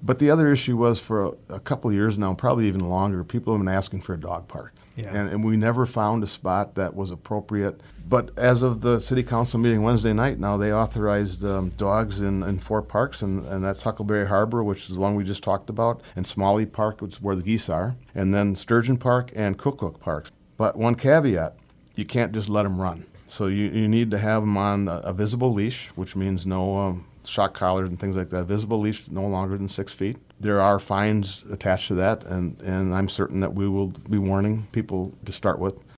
But the other issue was for a couple of years now, probably even longer, people have been asking for a dog park. Yeah. And we never found a spot that was appropriate. But as of the city council meeting Wednesday night, now they authorized dogs in 4 parks, and that's Huckleberry Harbor, which is the one we just talked about, and Smalley Park, which is where the geese are, and then Sturgeon Park and Cook Parks. But one caveat, you can't just let them run. So you need to have them on a visible leash, which means no shock collars and things like that. Visible leash no longer than 6 feet. There are fines attached to that, and I'm certain that we will be warning people to start with.